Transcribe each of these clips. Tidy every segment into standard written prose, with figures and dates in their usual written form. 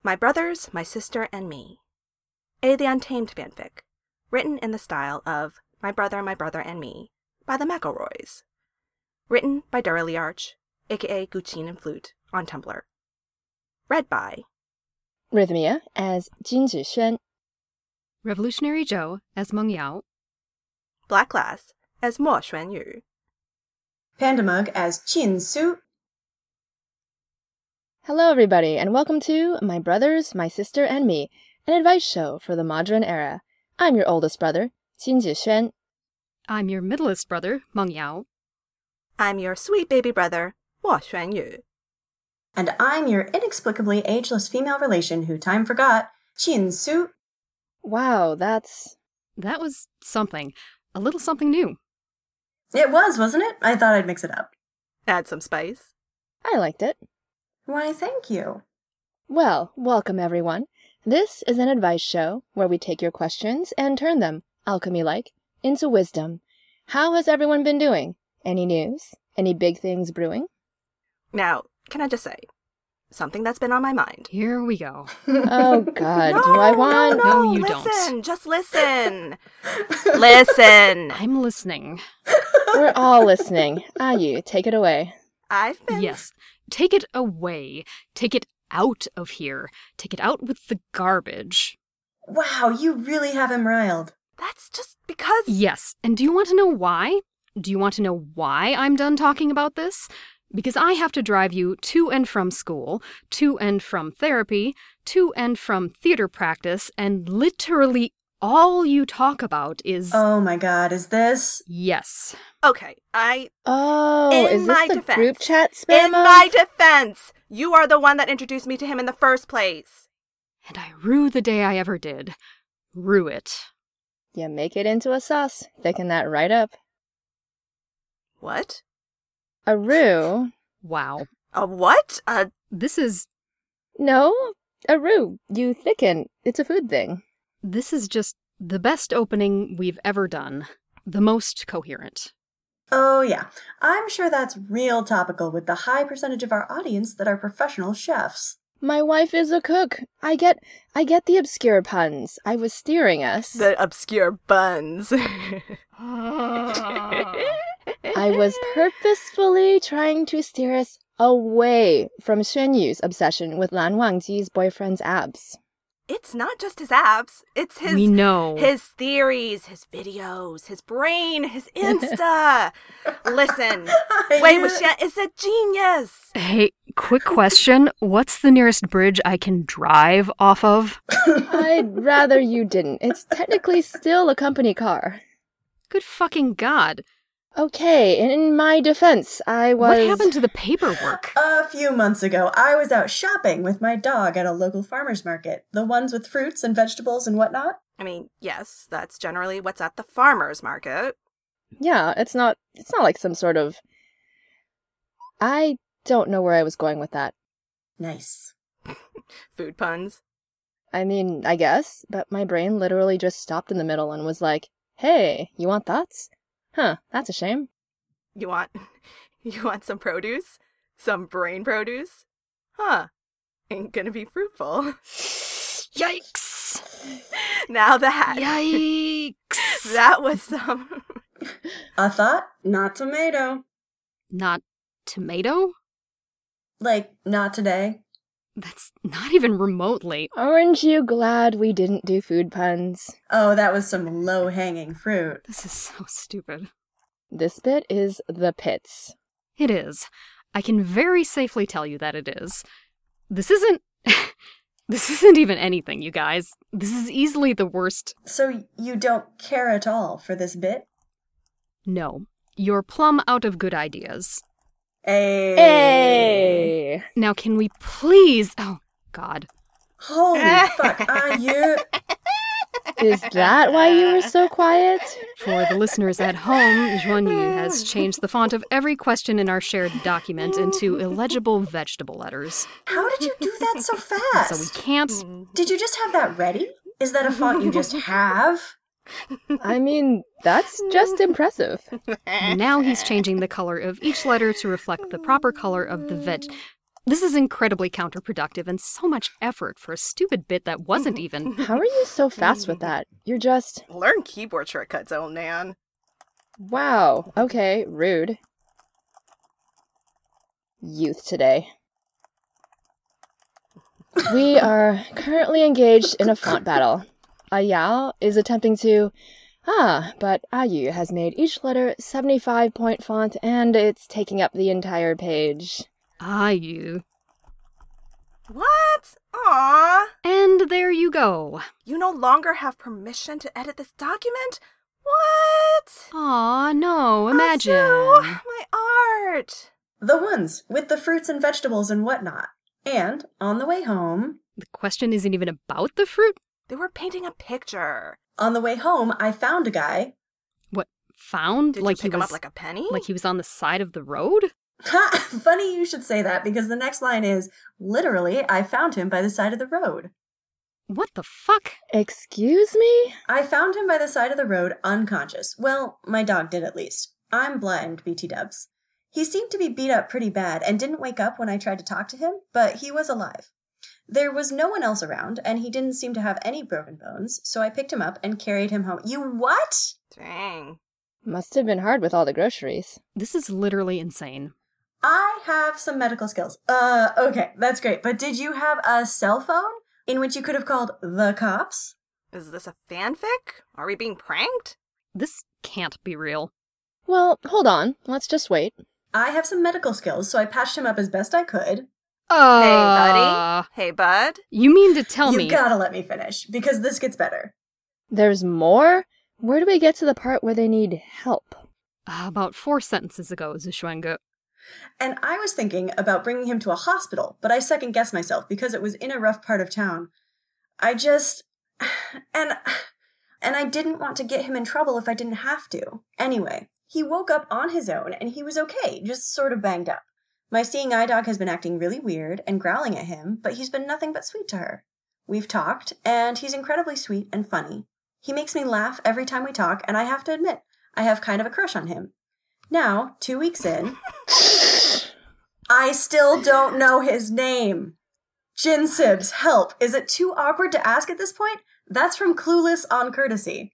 My Brothers, My Sister, and Me. A The Untamed fanfic, written in the style of My Brother, and Me by the McElroys. Written by Dara Liarch, aka Guchin and Flute, on Tumblr. Read by Rhythmia as Jin Zhixuan, Revolutionary Joe as Meng Yao, Black Glass as Mo Xuanyu, Pandamug as Qin Su. Hello everybody, and welcome to My Brothers, My Sister, and Me, an advice show for the modern era. I'm your oldest brother, Jin Zhixuan. I'm your middleest brother, Meng Yao. I'm your sweet baby brother, Mo Xuanyu. And I'm your inexplicably ageless female relation who time forgot, Qin Su. Wow, That was something. A little something new. It was, wasn't it? I thought I'd mix it up. Add some spice. I liked it. Why, thank you. Well, welcome everyone. This is an advice show where we take your questions and turn them, alchemy-like, into wisdom. How has everyone been doing? Any news? Any big things brewing? Now, can I just say, something that's been on my mind. Here we go. Oh God, No, do I want... No, you listen, don't. Just listen. Listen. I'm listening. We're all listening. You, take it away. I've been... Yes. Take it away. Take it out of here. Take it out with the garbage. Wow, you really have him riled. That's just because... Yes. And do you want to know why? Do you want to know why I'm done talking about this? Because I have to drive you to and from school, to and from therapy, to and from theater practice, and literally all you talk about is... Oh my God, is this? Yes. Okay, Oh, In is my this the defense. group chat spam? In my defense, you are the one that introduced me to him in the first place. And I rue the day I ever did. Rue it. You make it into a sauce. Thicken that right up. What? A roux? Wow. A what? This is No, a roux. You thicken. It's a food thing. just the best opening we've ever done. The most coherent. Oh yeah, I'm sure that's real topical with the high percentage of our audience that are professional chefs. My wife is a cook. I get the obscure puns. I was steering us. The obscure buns. I was purposefully trying to steer us away from Xuanyu's obsession with Lan Wangji's boyfriend's abs. It's not just his abs. It's his... We know. His theories, his videos, his brain, his Insta. Listen, Wei Wuxian is a genius. Hey, quick question. What's the nearest bridge I can drive off of? I'd rather you didn't. It's technically still a company car. Good fucking God. Okay, in my defense, I was... What happened to the paperwork? A few months ago, I was out shopping with my dog at a local farmer's market. The ones with fruits and vegetables and whatnot. I mean, yes, that's generally what's at the farmer's market. Yeah, it's not like some sort of... I don't know where I was going with that. Nice. Food puns. I mean, I guess, but my brain literally just stopped in the middle and was like, hey, you want thoughts? Huh, that's a shame. You want some produce? Some brain produce? Huh. Ain't gonna be fruitful. Yikes! Now that... Yikes! That was some... A thought? Not tomato. Not tomato? Like, not today. That's not even remotely. Aren't you glad we didn't do food puns? Oh, that was some low-hanging fruit. This is so stupid. This bit is the pits. It is. I can very safely tell you that it is. This isn't... This isn't even anything, you guys. This is easily the worst. So you don't care at all for this bit? No. You're plumb out of good ideas. Hey! Now can we please... Oh, God. Holy fuck, you... Is that why you were so quiet? For the listeners at home, Juanyu has changed the font of every question in our shared document into illegible vegetable letters. How did you do that so fast? So we can't... Did you just have that ready? Is that a font you just have? I mean, that's just impressive. Now he's changing the color of each letter to reflect the proper color of the veg... This is incredibly counterproductive and so much effort for a stupid bit that wasn't even... How are you so fast with that? You're just... Learn keyboard shortcuts, old man. Wow. Okay, rude. Youth today. We are currently engaged in a font battle. Ayao is attempting to... but Ayu has made each letter 75-point font, and it's taking up the entire page. You. What? Aww. And there you go. You no longer have permission to edit this document? What? Aw, no, imagine. Asu, my art. The ones with the fruits and vegetables and whatnot. And on the way home... The question isn't even about the fruit? They were painting a picture. On the way home, I found a guy. What, found? Did like you pick he him was, up like a penny? Like he was on the side of the road? Ha! Funny you should say that, because the next line is, literally, I found him by the side of the road. What the fuck? Excuse me? I found him by the side of the road, unconscious. Well, my dog did at least. I'm blind, BT dubs. He seemed to be beat up pretty bad and didn't wake up when I tried to talk to him, but he was alive. There was no one else around, and he didn't seem to have any broken bones, so I picked him up and carried him home. You what? Dang. Must have been hard with all the groceries. This is literally insane. I have some medical skills. Okay, that's great. But did you have a cell phone in which you could have called the cops? Is this a fanfic? Are we being pranked? This can't be real. Well, hold on. Let's just wait. I have some medical skills, so I patched him up as best I could. Hey, buddy. Hey, bud. You mean to tell me... You gotta let me finish, because this gets better. There's more? Where do we get to the part where they need help? About 4 sentences ago, Zishuanga. And I was thinking about bringing him to a hospital, but I second-guessed myself because it was in a rough part of town. I just... And I didn't want to get him in trouble if I didn't have to. Anyway, he woke up on his own and he was okay, just sort of banged up. My seeing eye dog has been acting really weird and growling at him, but he's been nothing but sweet to her. We've talked, and he's incredibly sweet and funny. He makes me laugh every time we talk, and I have to admit, I have kind of a crush on him. Now, 2 weeks in, I still don't know his name. Jinsibs, help. Is it too awkward to ask at this point? That's from Clueless on Courtesy.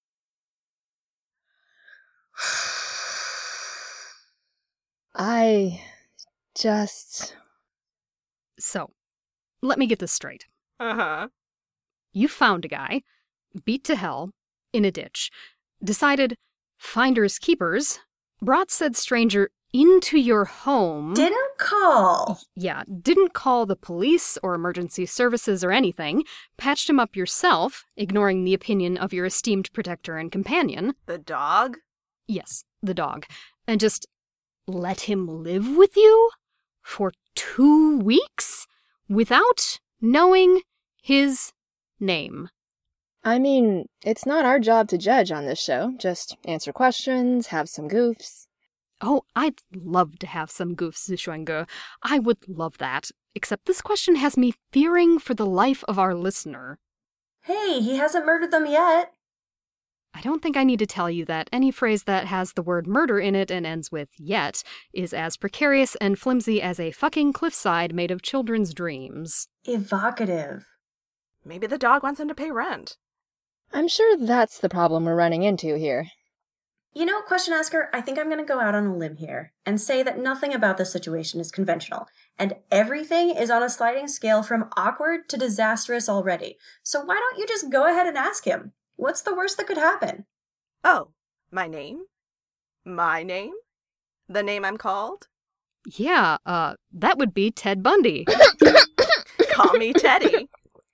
I just... So, let me get this straight. Uh-huh. You found a guy, beat to hell, in a ditch, decided, finders keepers, brought said stranger into your home... Didn't call. Yeah, didn't call the police or emergency services or anything, patched him up yourself, ignoring the opinion of your esteemed protector and companion. The dog? Yes, the dog. And just let him live with you? For 2 weeks? Without knowing his name. I mean, it's not our job to judge on this show. Just answer questions, have some goofs. Oh, I'd love to have some goofs, Zishuanga. I would love that. Except this question has me fearing for the life of our listener. Hey, he hasn't murdered them yet. I don't think I need to tell you that any phrase that has the word murder in it and ends with yet is as precarious and flimsy as a fucking cliffside made of children's dreams. Evocative. Maybe the dog wants him to pay rent. I'm sure that's the problem we're running into here. You know, question asker, I think I'm going to go out on a limb here and say that nothing about this situation is conventional, and everything is on a sliding scale from awkward to disastrous already. So why don't you just go ahead and ask him? What's the worst that could happen? Oh, my name? My name? The name I'm called? Yeah, that would be Ted Bundy. Call me Teddy.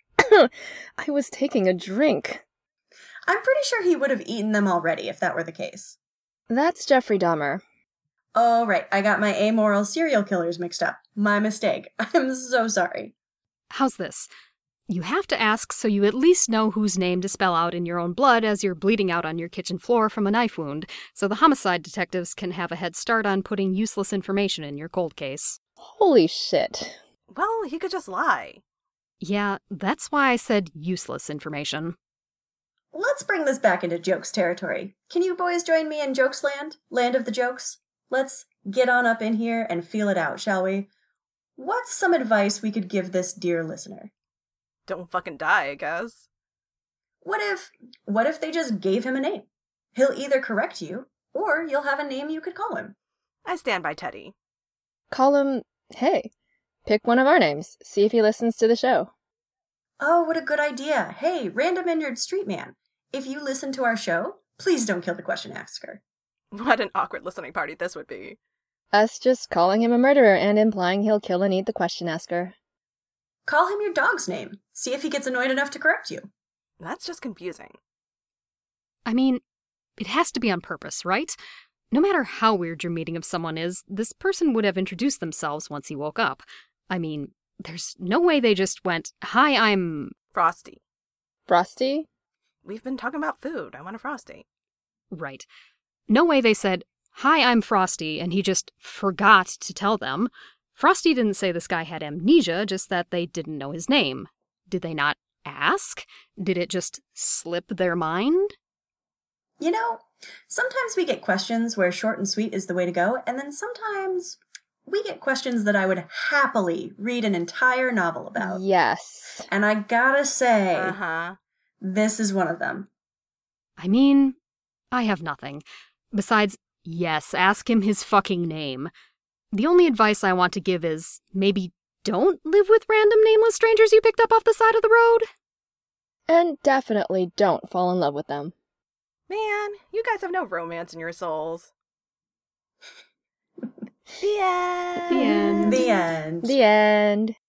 I was taking a drink. I'm pretty sure he would have eaten them already if that were the case. That's Jeffrey Dahmer. Oh, right. I got my amoral serial killers mixed up. My mistake. I'm so sorry. How's this? You have to ask so you at least know whose name to spell out in your own blood as you're bleeding out on your kitchen floor from a knife wound, so the homicide detectives can have a head start on putting useless information in your cold case. Holy shit. Well, he could just lie. Yeah, that's why I said useless information. Let's bring this back into jokes territory. Can you boys join me in Jokes Land? Land of the Jokes? Let's get on up in here and feel it out, shall we? what's some advice we could give this dear listener? Don't fucking die, I guess. What if they just gave him a name? He'll either correct you, or you'll have a name you could call him. I stand by Teddy. Call him, hey, pick one of our names. See if he listens to the show. Oh, what a good idea. Hey, random injured street man. If you listen to our show, please don't kill the question asker. What an awkward listening party this would be. Us just calling him a murderer and implying he'll kill and eat the question asker. Call him your dog's name. See if he gets annoyed enough to correct you. That's just confusing. I mean, it has to be on purpose, right? No matter how weird your meeting of someone is, this person would have introduced themselves once he woke up. I mean, there's no way they just went, "Hi, I'm..." Frosty. Frosty? We've been talking about food. I want a Frosty. Right. No way they said, "Hi, I'm Frosty," and he just forgot to tell them. Frosty didn't say this guy had amnesia, just that they didn't know his name. Did they not ask? Did it just slip their mind? You know, sometimes we get questions where short and sweet is the way to go, and then sometimes we get questions that I would happily read an entire novel about. Yes. And I gotta say, Uh-huh. this is one of them. I mean, I have nothing. Besides, yes, ask him his fucking name. The only advice I want to give is maybe don't live with random nameless strangers you picked up off the side of the road. And definitely don't fall in love with them. Man, you guys have no romance in your souls. The end. The end. The end. The end.